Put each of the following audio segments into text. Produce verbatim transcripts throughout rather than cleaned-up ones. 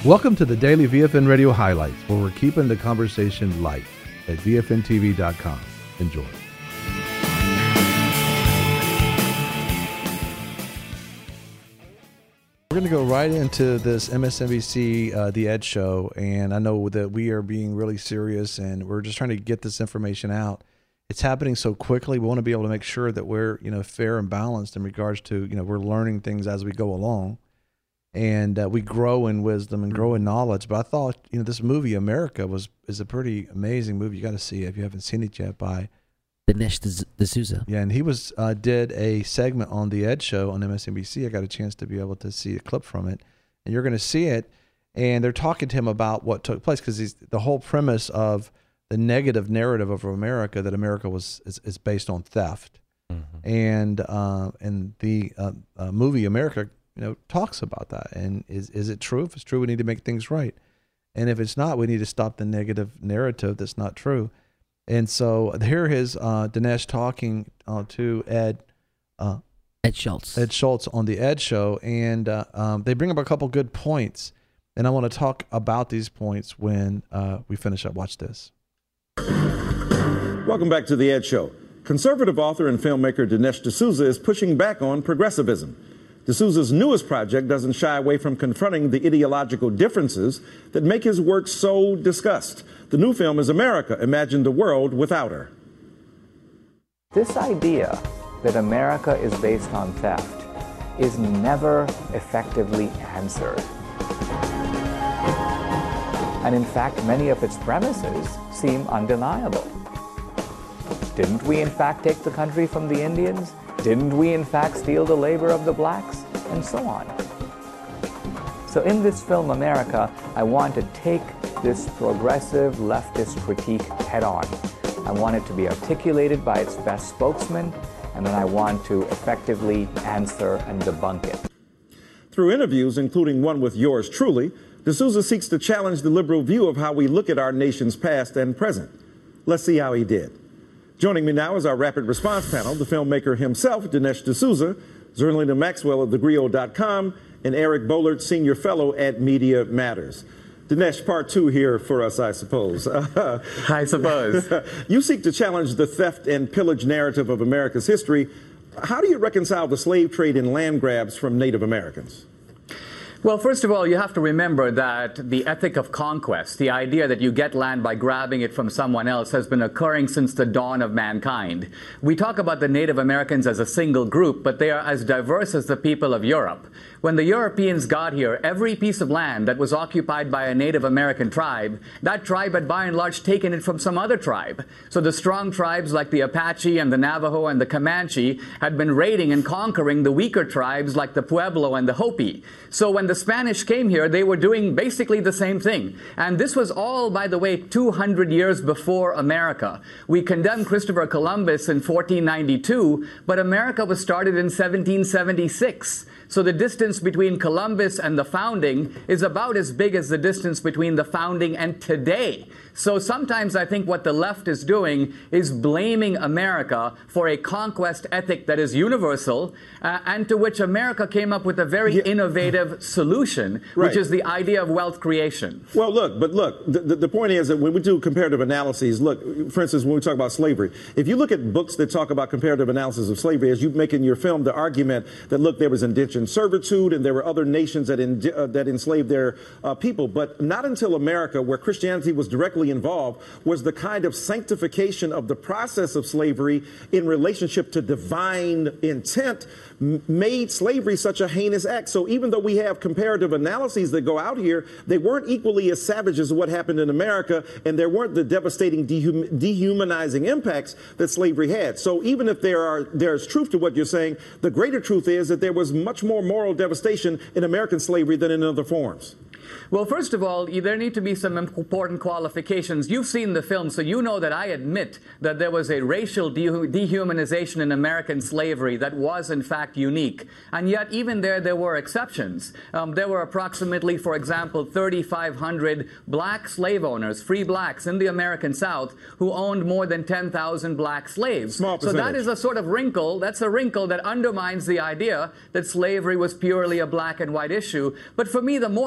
Welcome to the Daily V F N Radio Highlights, where we're keeping the conversation light at V F N T V dot com. Enjoy. We're going to go right into this M S N B C, uh, The Ed Show, and I know that we are being really serious, and we're just trying to get this information out. It's happening so quickly. We want to be able to make sure that we're, you know, fair and balanced in regards to, you know, we're learning things as we go along. And uh, we grow in wisdom and grow in knowledge. But I thought, you know, this movie, America, was is a pretty amazing movie. You got to see it if you haven't seen it yet. By Dinesh D'Souza. Yeah, and he was uh, did a segment on the Ed Show on M S N B C. I got a chance to be able to see a clip from it, and you're going to see it. And they're talking to him about what took place, because the whole premise of the negative narrative of America, that America was is, is based on theft, mm-hmm. and uh, and the uh, uh, movie America, you know, talks about that. And is is it true? If it's true, we need to make things right. And if it's not, we need to stop the negative narrative that's not true. And so here is uh, Dinesh talking uh, to Ed uh, Ed Schultz. Ed Schultz on the Ed Show, and uh, um, they bring up a couple good points. And I want to talk about these points when uh, we finish up. Watch this. Welcome back to the Ed Show. Conservative author and filmmaker Dinesh D'Souza is pushing back on progressivism. D'Souza's newest project doesn't shy away from confronting the ideological differences that make his work so discussed. The new film is America, Imagine the World Without Her. This idea that America is based on theft is never effectively answered. And in fact, many of its premises seem undeniable. Didn't we in fact take the country from the Indians? Didn't we in fact steal the labor of the blacks? And so on. So in this film, America, I want to take this progressive leftist critique head on. I want it to be articulated by its best spokesman, and then I want to effectively answer and debunk it. Through interviews, including one with yours truly, D'Souza seeks to challenge the liberal view of how we look at our nation's past and present. Let's see how he did. Joining me now is our rapid response panel, the filmmaker himself, Dinesh D'Souza, Zerlina Maxwell of the griot dot com, and Eric Bollert, Senior Fellow at Media Matters. Dinesh, part two here for us, I suppose. I suppose. You seek to challenge the theft and pillage narrative of America's history. How do you reconcile the slave trade and land grabs from Native Americans? Well, first of all, you have to remember that the ethic of conquest, the idea that you get land by grabbing it from someone else, has been occurring since the dawn of mankind. We talk about the Native Americans as a single group, but they are as diverse as the people of Europe. When the Europeans got here, every piece of land that was occupied by a Native American tribe, that tribe had by and large taken it from some other tribe. So the strong tribes like the Apache and the Navajo and the Comanche had been raiding and conquering the weaker tribes like the Pueblo and the Hopi. So when the Spanish came here, they were doing basically the same thing. And this was all, by the way, two hundred years before America. We condemned Christopher Columbus in fourteen ninety-two, but America was started in seventeen seventy-six. So the distance between Columbus and the founding is about as big as the distance between the founding and today. So sometimes I think what the left is doing is blaming America for a conquest ethic that is universal, uh, and to which America came up with a very yeah. innovative solution, right. which is the idea of wealth creation. Well, look, but look, the, the, the point is that when we do comparative analyses, look, for instance, when we talk about slavery, if you look at books that talk about comparative analysis of slavery, as you make in your film the argument that, look, there was indentured servitude and there were other nations that, in, uh, that enslaved their uh, people, but not until America, where Christianity was directly involved, was the kind of sanctification of the process of slavery in relationship to divine intent made slavery such a heinous act. So even though we have comparative analyses that go out here, they weren't equally as savage as what happened in America, and there weren't the devastating dehum dehumanizing impacts that slavery had. So even if there are there's truth to what you're saying, the greater truth is that there was much more moral devastation in American slavery than in other forms. Well, first of all, there need to be some important qualifications. You've seen the film, so you know that I admit that there was a racial de dehumanization in American slavery that was, in fact, unique. And yet, even there, there were exceptions. Um, there were approximately, for example, thirty-five hundred black slave owners, free blacks in the American South, who owned more than ten thousand black slaves. Small so that is a sort of wrinkle. That's a wrinkle that undermines the idea that slavery was purely a black and white issue. But for me, the more important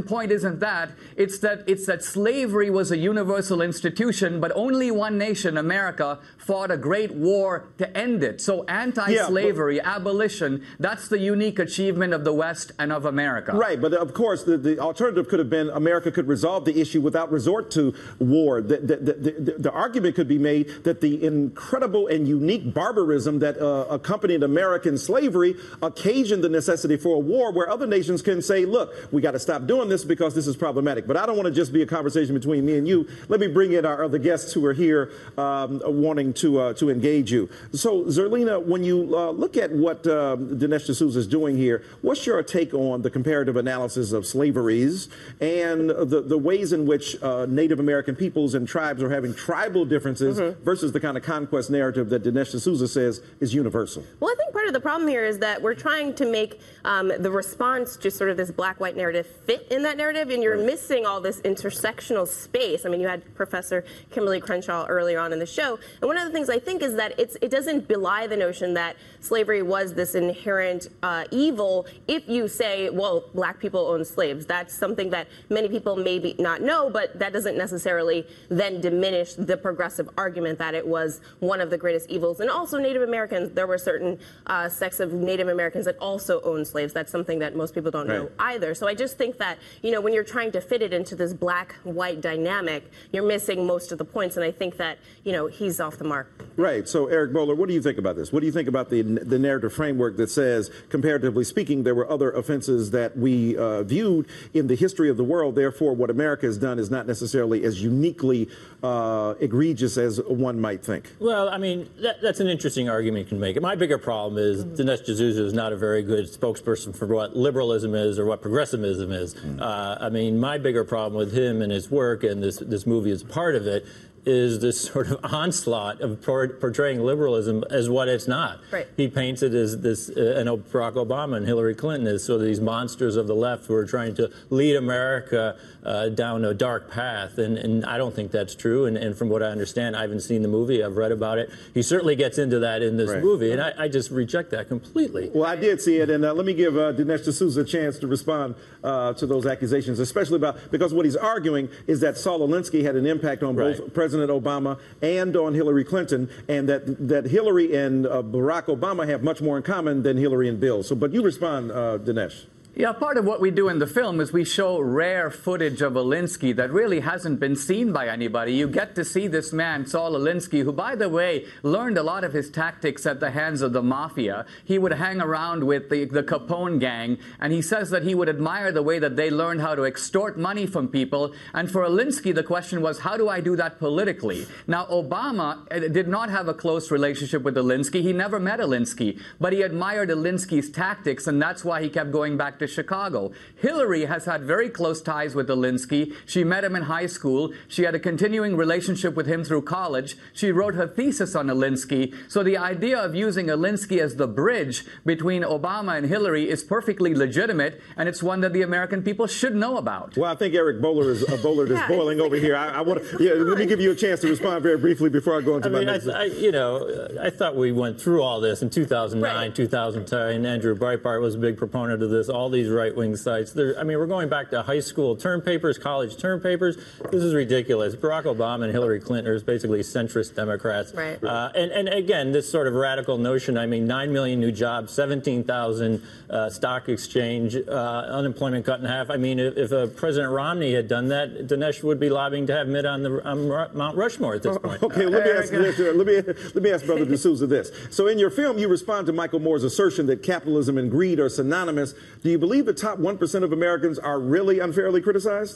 important point isn't that. It's that it's that slavery was a universal institution, but only one nation, America, fought a great war to end it. So anti-slavery, yeah, but, abolition, that's the unique achievement of the West and of America. Right, but of course, the, the alternative could have been America could resolve the issue without resort to war. The, the, the, the, the argument could be made that the incredible and unique barbarism that uh, accompanied American slavery occasioned the necessity for a war where other nations can say, look, we got to stop doing this because this is problematic. But I don't want to just be a conversation between me and you. Let me bring in our other guests who are here um, wanting to uh, to engage you. So, Zerlina, when you uh, look at what uh, Dinesh D'Souza is doing here, what's your take on the comparative analysis of slaveries and the, the ways in which uh, Native American peoples and tribes are having tribal differences mm-hmm. versus the kind of conquest narrative that Dinesh D'Souza says is universal? Well, I think part of the problem here is that we're trying to make um, the response to sort of this black-white narrative fit in that narrative, and you're right. missing all this intersectional space. I mean, you had Professor Kimberly Crenshaw earlier on in the show, and one of the things I think is that it's, it doesn't belie the notion that slavery was this inherent uh, evil if you say, well, black people owned slaves. That's something that many people maybe not know, but that doesn't necessarily then diminish the progressive argument that it was one of the greatest evils. And also Native Americans, there were certain uh, sects of Native Americans that also owned slaves. That's something that most people don't right. know either. So I just think that, you know, when you're trying to fit it into this black-white dynamic, you're missing most of the points, and I think that, you know, he's off the mark. Right. So, Eric Bowler, what do you think about this? What do you think about the the narrative framework that says, comparatively speaking, there were other offenses that we uh, viewed in the history of the world, therefore what America has done is not necessarily as uniquely uh, egregious as one might think? Well, I mean, that, that's an interesting argument you can make. My bigger problem is mm-hmm. Dinesh D'Souza is not a very good spokesperson for what liberalism is or what progressivism is. Mm-hmm. uh, I mean, my bigger problem with him and his work, and this, this movie is part of it, is this sort of onslaught of portraying liberalism as what it's not. Right. He paints it as this, uh, and Barack Obama and Hillary Clinton as sort of these monsters of the left who are trying to lead America uh, down a dark path, and, and I don't think that's true. And, and from what I understand, I haven't seen the movie, I've read about it. He certainly gets into that in this right. movie, and I, I just reject that completely. Well, I did see it, and uh, let me give uh, Dinesh D'Souza a chance to respond uh, to those accusations, especially about, because what he's arguing is that Saul Alinsky had an impact on right. both President Obama and on Hillary Clinton, and that that Hillary and uh, Barack Obama have much more in common than Hillary and Bill. So, but you respond, uh, Dinesh. Yeah, part of what we do in the film is we show rare footage of Alinsky that really hasn't been seen by anybody. You get to see this man, Saul Alinsky, who, by the way, learned a lot of his tactics at the hands of the mafia. He would hang around with the, the Capone gang, and he says that he would admire the way that they learned how to extort money from people. And for Alinsky, the question was, how do I do that politically? Now, Obama did not have a close relationship with Alinsky. He never met Alinsky, but he admired Alinsky's tactics, and that's why he kept going back to Chicago. Hillary has had very close ties with Alinsky. She met him in high school. She had a continuing relationship with him through college. She wrote her thesis on Alinsky. So the idea of using Alinsky as the bridge between Obama and Hillary is perfectly legitimate, and it's one that the American people should know about. Well, I think Eric Bowler is uh, Bowler is yeah, boiling over here. I, I want to. Yeah, let me give you a chance to respond very briefly before I go into I my mean, next. I, I, you know, I thought we went through all this in two thousand nine, right. two thousand ten. Andrew Breitbart was a big proponent of this. All these right-wing sites. There, I mean, we're going back to high school term papers, college term papers. This is ridiculous. Barack Obama and Hillary Clinton are basically centrist Democrats. Right. Uh, and, and again, this sort of radical notion, I mean, nine million new jobs, seventeen thousand uh, stock exchange, uh, unemployment cut in half. I mean, if, if uh, President Romney had done that, Dinesh would be lobbying to have Mitt on the um, Mount Rushmore at this point. Okay, let me ask, let me, let me ask Brother D'Souza this. So in your film, you respond to Michael Moore's assertion that capitalism and greed are synonymous. Do you believe the top one percent of Americans are really unfairly criticized?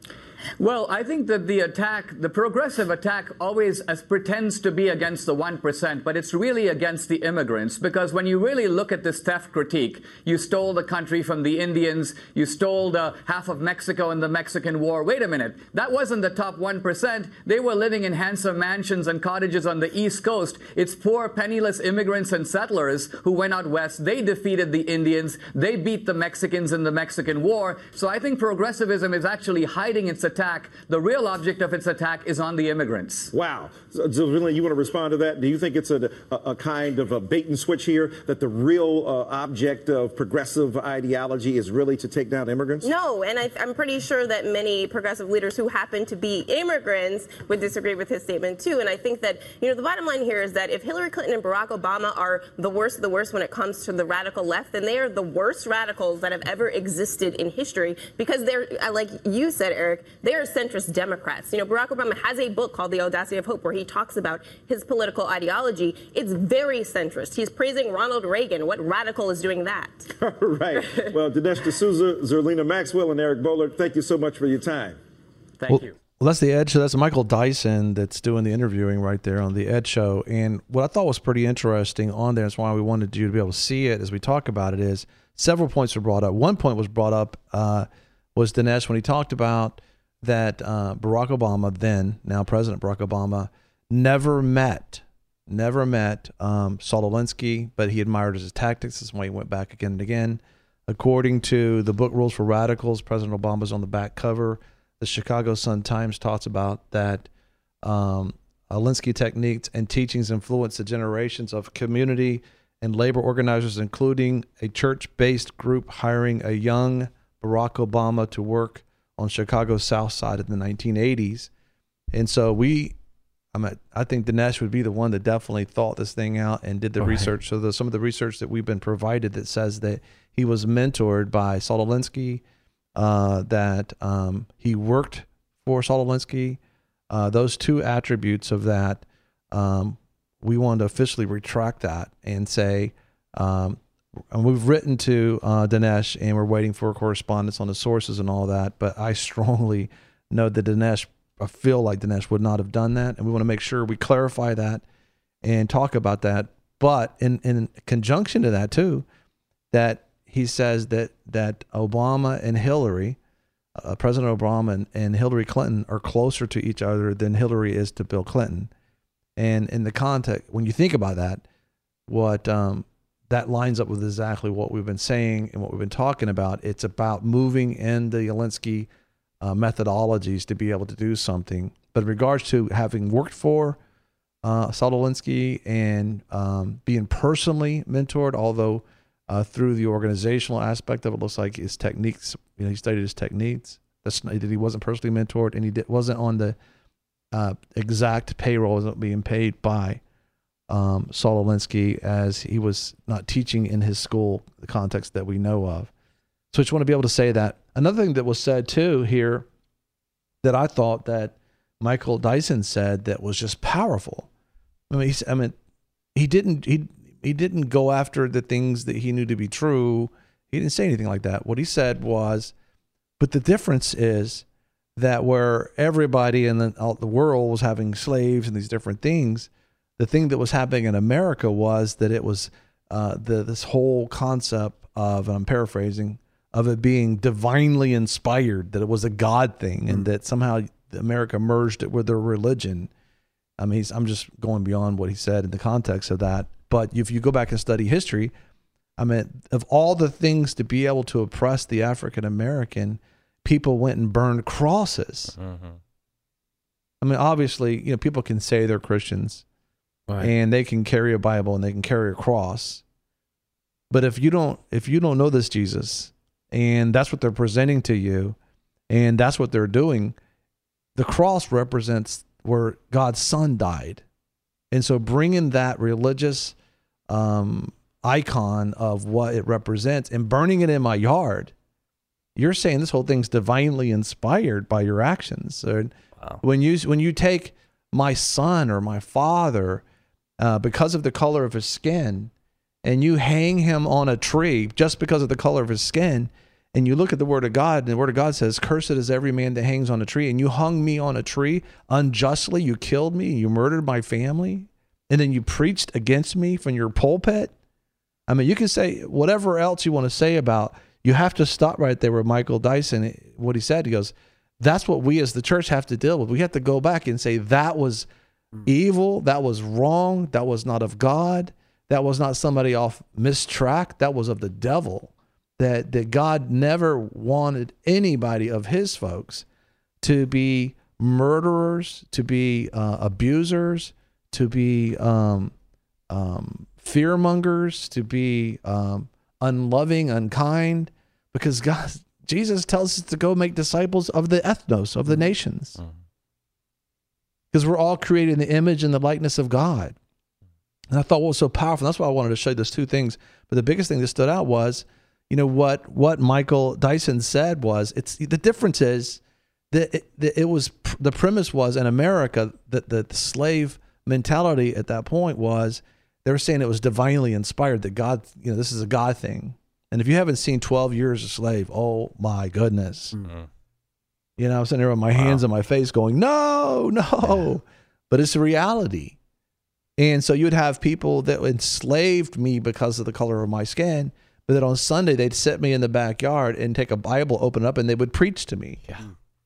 Well, I think that the attack, the progressive attack, always as pretends to be against the one percent, but it's really against the immigrants. Because when you really look at this theft critique, you stole the country from the Indians, you stole the half of Mexico in the Mexican War. Wait a minute, that wasn't the top one percent. They were living in handsome mansions and cottages on the East Coast. It's poor, penniless immigrants and settlers who went out west. They defeated the Indians. They beat the Mexicans in the Mexican War. So I think progressivism is actually hiding its attack, the real object of its attack is on the immigrants. Wow. So, so really, you want to respond to that? Do you think it's a, a, a kind of a bait and switch here, that the real uh, object of progressive ideology is really to take down immigrants? No, and I, I'm pretty sure that many progressive leaders who happen to be immigrants would disagree with his statement too. And I think that, you know, the bottom line here is that if Hillary Clinton and Barack Obama are the worst of the worst when it comes to the radical left, then they are the worst radicals that have ever existed in history, because they're, like you said, Eric, they are centrist Democrats. You know, Barack Obama has a book called The Audacity of Hope where he talks about his political ideology. It's very centrist. He's praising Ronald Reagan. What radical is doing that? Right. Well, Dinesh D'Souza, Zerlina Maxwell, and Eric Boehlert, thank you so much for your time. Thank well, you. Well, that's the Ed Show. That's Michael Dyson that's doing the interviewing right there on the Ed Show. And what I thought was pretty interesting on there, that's why we wanted you to be able to see it as we talk about it, is several points were brought up. One point was brought up uh, was Dinesh when he talked about that uh, Barack Obama, then, now President Barack Obama, never met, never met um, Saul Alinsky, but he admired his tactics. That's why he went back again and again. According to the book Rules for Radicals, President Obama's on the back cover. The Chicago Sun-Times talks about that um, Alinsky techniques and teachings influenced the generations of community and labor organizers, including a church-based group hiring a young Barack Obama to work on Chicago's South Side in the nineteen eighties. And so we, I mean, I think Dinesh would be the one that definitely thought this thing out and did the Right. research. So there's some of the research that we've been provided that says that he was mentored by Saul Alinsky, uh, that um, he worked for Saul Alinsky. Uh, those two attributes of that, um, we want to officially retract that and say, um, and we've written to uh, Dinesh, and we're waiting for correspondence on the sources and all that. But I strongly know that Dinesh, I feel like Dinesh would not have done that, and we want to make sure we clarify that and talk about that. But in, in conjunction to that too, that he says that that Obama and Hillary, uh, President Obama and, and Hillary Clinton are closer to each other than Hillary is to Bill Clinton. And in the context, when you think about that, what um, that lines up with exactly what we've been saying and what we've been talking about. It's about moving in the Alinsky uh, methodologies to be able to do something. But in regards to having worked for uh, Saul Alinsky and um, being personally mentored, although uh, through the organizational aspect of it, looks like his techniques, you know, he studied his techniques. That's that he wasn't personally mentored, and he did, wasn't on the uh, exact payroll, wasn't being paid by um, Saul Alinsky, as he was not teaching in his school, the context that we know of. So I just want to be able to say that. Another thing that was said too here that I thought that Michael Dyson said that was just powerful. I mean, he's, I mean, he didn't he he didn't go after the things that he knew to be true. He didn't say anything like that. What he said was, but the difference is that where everybody in the, the world was having slaves and these different things, the thing that was happening in America was that it was uh, the this whole concept of, and I'm paraphrasing, of it being divinely inspired, that it was a God thing, and that somehow America merged it with their religion. I mean, he's, I'm just going beyond what he said in the context of that. But if you go back and study history, I mean, of all the things to be able to oppress the African American, people went and burned crosses. Mm-hmm. I mean, obviously, you know, people can say they're Christians, right, and they can carry a Bible and they can carry a cross. But if you don't, if you don't know this Jesus, and that's what they're presenting to you, and that's what they're doing, the cross represents where God's son died. And so bringing that religious um, icon of what it represents and burning it in my yard, you're saying this whole thing's divinely inspired by your actions. So wow. when you when you take my son or my father uh, because of the color of his skin, and you hang him on a tree just because of the color of his skin, and you look at the Word of God, and the Word of God says, cursed is every man that hangs on a tree, and you hung me on a tree unjustly, you killed me, you murdered my family, and then you preached against me from your pulpit. I mean, you can say whatever else you want to say about, you have to stop right there with Michael Dyson, what he said. He goes, that's what we as the church have to deal with. We have to go back and say that was evil, that was wrong, that was not of God, that was not somebody off mistrack, that was of the devil. That, that God never wanted anybody of his folks to be murderers, to be uh, abusers, to be um, um, fear mongers, to be um, unloving, unkind, because God, Jesus tells us to go make disciples of the ethnos, of the nations. Because we're all created in the image and the likeness of God. And I thought what was so powerful, that's why I wanted to show you those two things. But the biggest thing that stood out was, you know, what what Michael Dyson said was, it's the difference is that it, that it was, the premise was in America that the slave mentality at that point was, they were saying it was divinely inspired, that God, you know, this is a God thing. And if you haven't seen twelve years a slave, oh my goodness. Mm-hmm. You know, I'm sitting there with my wow. hands on my face going, no, no. But it's a reality. And so you would have people that enslaved me because of the color of my skin, but then on Sunday they'd sit me in the backyard and take a Bible, open it up, and they would preach to me. Yeah.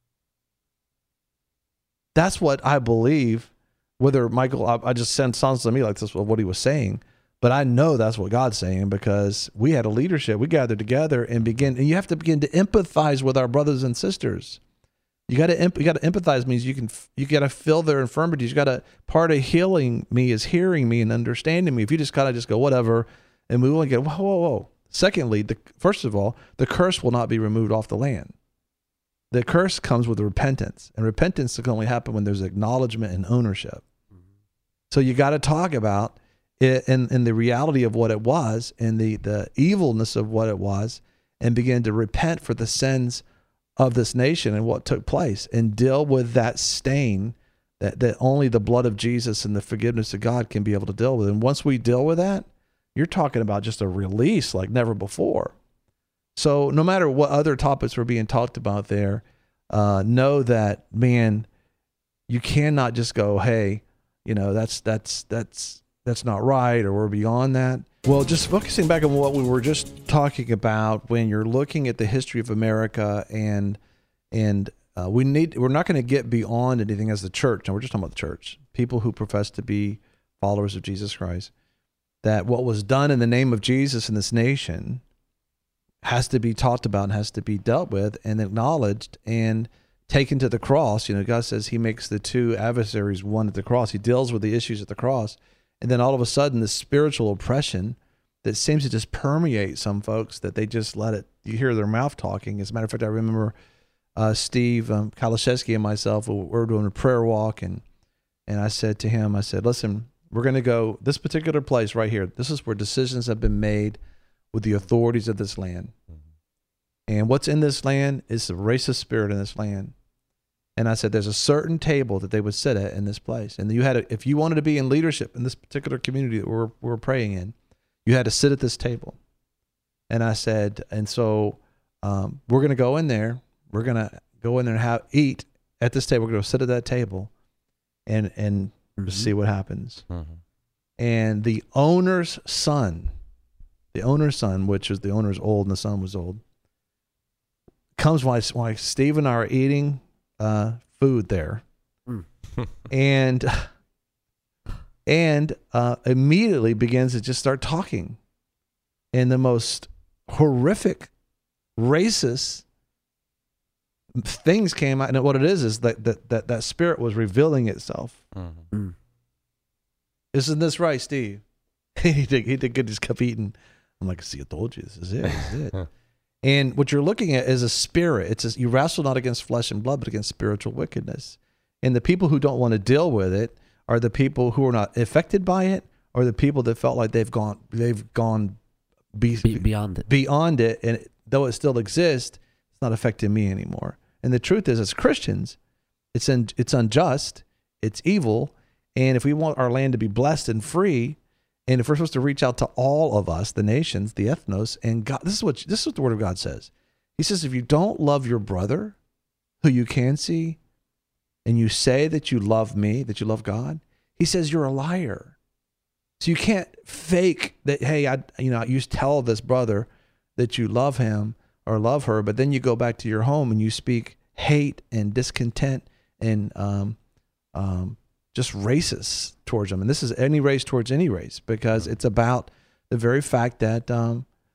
That's what I believe. Whether Michael, I, I just sounds to me like this was what he was saying, but I know that's what God's saying, because we had a leadership. We gathered together and begin, and you have to begin to empathize with our brothers and sisters. You got to you got to empathize means you can you got to feel their infirmities. You got to, part of healing me is hearing me and understanding me. If you just kind of just go whatever and move on and get whoa whoa whoa. Secondly, the first of all, the curse will not be removed off the land. The curse comes with repentance, and repentance can only happen when there's acknowledgement and ownership. So you got to talk about it and, and the reality of what it was and the the evilness of what it was, and begin to repent for the sins of this nation and what took place, and deal with that stain that, that only the blood of Jesus and the forgiveness of God can be able to deal with. And once we deal with that, you're talking about just a release like never before. So no matter what other topics were being talked about there, uh, know that, man, you cannot just go, hey, you know, that's, that's, that's, that's not right, or we're beyond that. Well, just focusing back on what we were just talking about, when you're looking at the history of America, and and uh, we need, we're not going to get beyond anything as the church. Now, we're just talking about the church, people who profess to be followers of Jesus Christ, that what was done in the name of Jesus in this nation has to be talked about and has to be dealt with and acknowledged and taken to the cross. You know, God says he makes the two adversaries one at the cross. He deals with the issues at the cross. And then all of a sudden, this spiritual oppression that seems to just permeate some folks, that they just let it, you hear their mouth talking. As a matter of fact, I remember uh, Steve um, Kalashevsky and myself, we were doing a prayer walk, and and I said to him, I said, listen, we're going to go this particular place right here. This is where decisions have been made with the authorities of this land. Mm-hmm. And what's in this land is the racist spirit in this land. And I said, there's a certain table that they would sit at in this place. And you had, a, if you wanted to be in leadership in this particular community that we're, we're praying in, you had to sit at this table. And I said, and so um, we're going to go in there. We're going to go in there and have, eat at this table. We're going to sit at that table and, and mm-hmm. see what happens. Mm-hmm. And the owner's son, the owner's son, which is the owner's old and the son was old, comes while, while Steve and I are eating uh, food there. Mm. and and uh, immediately begins to just start talking in the most horrific, racist things came out. And what it is is that that that, that spirit was revealing itself. Mm-hmm. Mm. Isn't this right, Steve? he did he did good, just kept eating. I'm like, see, I told you, this is it. This is it. And what you're looking at is a spirit. It's a, you wrestle not against flesh and blood, but against spiritual wickedness. And the people who don't want to deal with it are the people who are not affected by it, or the people that felt like they've gone they've gone be, be, beyond it. Beyond it, and it, though it still exists, it's not affecting me anymore. And the truth is, as Christians, it's un, it's unjust, it's evil, and if we want our land to be blessed and free, and if we're supposed to reach out to all of us, the nations, the ethnos, and God, this is what this is what the Word of God says. He says, if you don't love your brother, who you can see, and you say that you love me, that you love God, he says you're a liar. So you can't fake that. Hey, I you know you tell this brother that you love him or love her, but then you go back to your home and you speak hate and discontent and um um. just racist towards them. And this is any race towards any race, because it's about the very fact that um,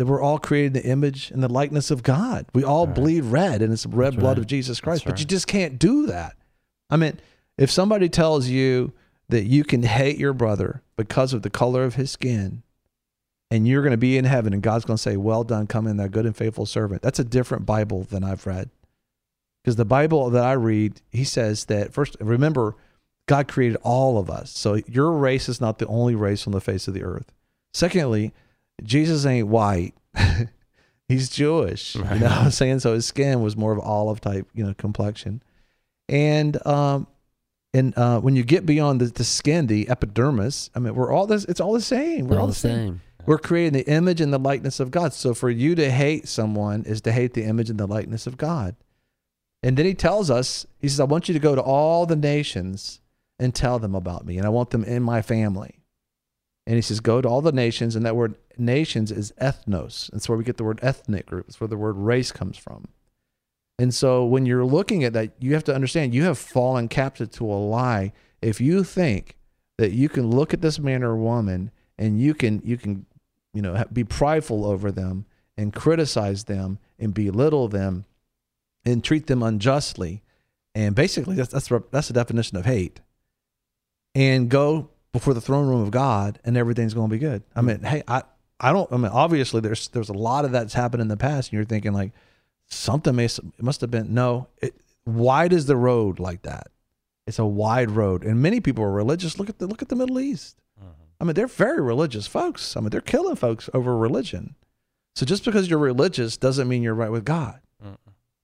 that we're all created in the image and the likeness of God. We all right. bleed red, and it's the red That's blood right. of Jesus Christ. That's But you right. just can't do that. I mean, if somebody tells you that you can hate your brother because of the color of his skin, and you're going to be in heaven, and God's going to say, well done, come in, thou good and faithful servant. That's a different Bible than I've read. Because the Bible that I read, he says that, first, remember, God created all of us. So your race is not the only race on the face of the earth. Secondly, Jesus ain't white. He's Jewish. You know what I'm saying? So his skin was more of olive type, you know, complexion. And um, and uh, when you get beyond the, the skin, the epidermis, I mean, we're all this. It's all the same. We're All all the same. We're creating the image and the likeness of God. So for you to hate someone is to hate the image and the likeness of God. And then he tells us, he says, I want you to go to all the nations and tell them about me, and I want them in my family. And he says, go to all the nations, and that word nations is ethnos. That's where we get the word ethnic group. It's where the word race comes from. And so when you're looking at that, you have to understand you have fallen captive to a lie. If you think that you can look at this man or woman and you can, you can, you know, be prideful over them and criticize them and belittle them and treat them unjustly, and basically that's that's that's the definition of hate, and go before the throne room of God and everything's going to be good. I mean, hey, I, I don't, I mean, obviously there's, there's a lot of that's happened in the past, and you're thinking like something may, it must have been, no, it, wide is the road like that. It's a wide road. And many people are religious. Look at the, look at the Middle East. Mm-hmm. I mean, they're very religious folks. I mean, they're killing folks over religion. So just because you're religious doesn't mean you're right with God. Mm-mm.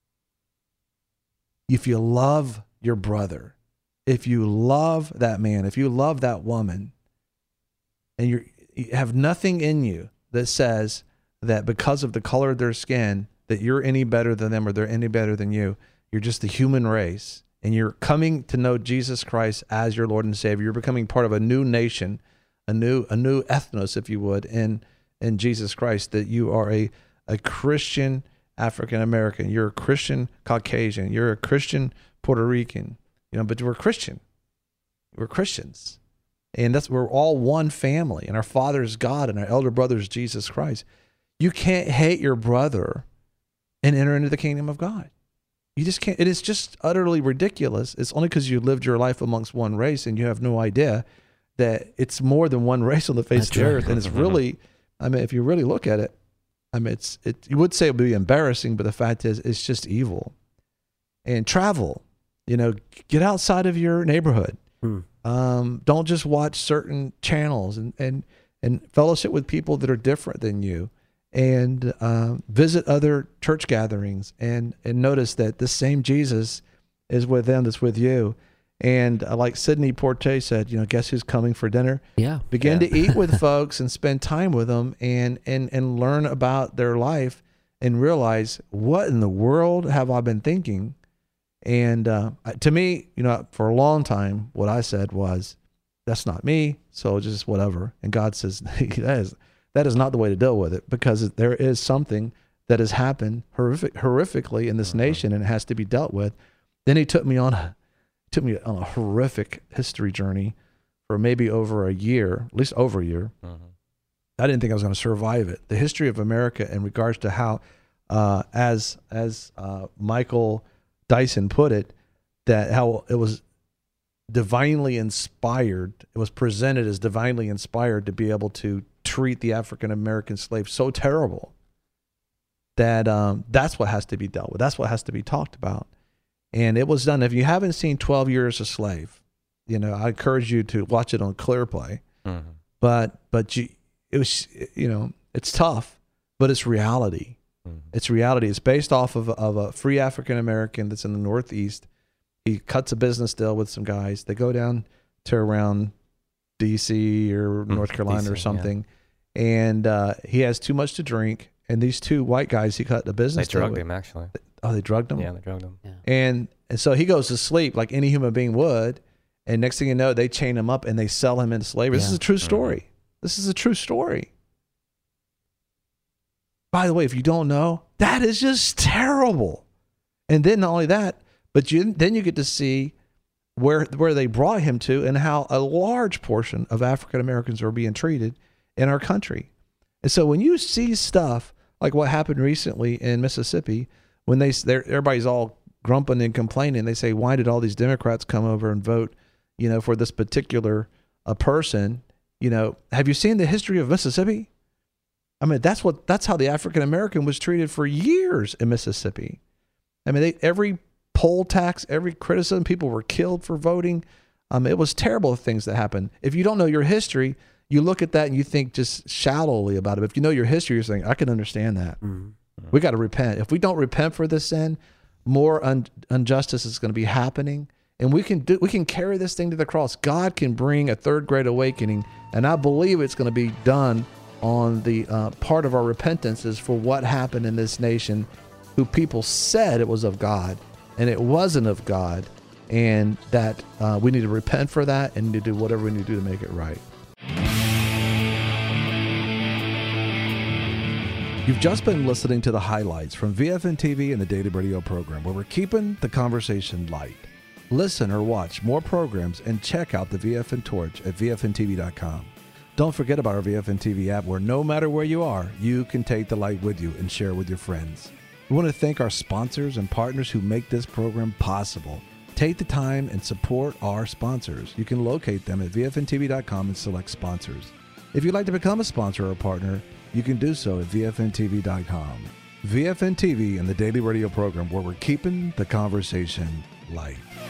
If you love your brother, if you love that man, if you love that woman, and you're, you have nothing in you that says that because of the color of their skin, that you're any better than them or they're any better than you, you're just the human race, and you're coming to know Jesus Christ as your Lord and Savior. You're becoming part of a new nation, a new a new ethnos, if you would, in, in Jesus Christ, that you are a, a Christian African American, you're a Christian Caucasian, you're a Christian Puerto Rican. You know, but we're Christian. We're Christians. And that's, we're all one family, and our Father is God and our elder brother is Jesus Christ. You can't hate your brother and enter into the kingdom of God. You just can't. It is just utterly ridiculous. It's only because you lived your life amongst one race and you have no idea that it's more than one race on the face That's of the right. earth. And it's really, I mean, if you really look at it, I mean, it's, it, you would say it would be embarrassing, but the fact is it's just evil. And travel. You know, get outside of your neighborhood. Hmm. Um, don't just watch certain channels, and, and, and fellowship with people that are different than you, and uh, visit other church gatherings, and, and notice that the same Jesus is with them that's with you. And uh, like Sidney Poitier said, you know, guess who's coming for dinner? Yeah. Begin Yeah. to eat with folks and spend time with them, and, and, and learn about their life, and realize, what in the world have I been thinking? And uh, to me, you know, for a long time, what I said was, that's not me, so just whatever. And God says, that is, that is not the way to deal with it, because there is something that has happened horrific, horrifically in this uh-huh. nation, and it has to be dealt with. Then he took me on a, took me on a horrific history journey for maybe over a year, at least over a year. Uh-huh. I didn't think I was going to survive it. The history of America in regards to how, uh, as as uh, Michael Dyson put it, that how it was divinely inspired. It was presented as divinely inspired to be able to treat the African American slave so terrible that um, that's what has to be dealt with. That's what has to be talked about. And it was done. If you haven't seen twelve Years a Slave, you know, I encourage you to watch it on ClearPlay. Mm-hmm. But but you, it was, you know, it's tough, but it's reality. It's reality. It's based off of, of a free African American that's in the Northeast. He cuts a business deal with some guys. They go down to around D C or North Carolina D C, or something, yeah. and uh, he has too much to drink. And these two white guys he cut a business they deal drugged with. him, actually. Oh, they drugged him? Yeah, they drugged him. Yeah. And, and so he goes to sleep like any human being would. And next thing you know, they chain him up and they sell him into slavery. Yeah. This is a true story. Mm-hmm. This is a true story. By the way, if you don't know, that is just terrible. And then not only that, but you then you get to see where where they brought him to and how a large portion of African Americans are being treated in our country. And so when you see stuff like what happened recently in Mississippi, when they they're, everybody's all grumping and complaining, they say, why did all these Democrats come over and vote, you know, for this particular uh, person? You know, have you seen the history of Mississippi? I mean, that's what that's how the African American was treated for years in Mississippi. I mean, they, every poll tax, every criticism, people were killed for voting. Um, it was terrible things that happened. If you don't know your history, you look at that and you think just shallowly about it. If you know your history, you're saying, I can understand that. Mm-hmm. We got to repent. If we don't repent for this sin, more un- injustice is going to be happening. And we can do, we can carry this thing to the cross. God can bring a third great awakening. And I believe it's going to be done on the uh, part of our repentance is for what happened in this nation, who people said it was of God and it wasn't of God. And that uh, we need to repent for that and need to do whatever we need to do to make it right. You've just been listening to the highlights from V F N T V and the Daily Radio program, where we're keeping the conversation light. Listen or watch more programs and check out the V F N Torch at V F N T V dot com. Don't forget about our V F N T V app, where no matter where you are, you can take the light with you and share with your friends. We want to thank our sponsors and partners who make this program possible. Take the time and support our sponsors. You can locate them at V F N T V dot com and select sponsors. If you'd like to become a sponsor or a partner, you can do so at V F N T V dot com. V F N T V and the Daily Radio program, where we're keeping the conversation light.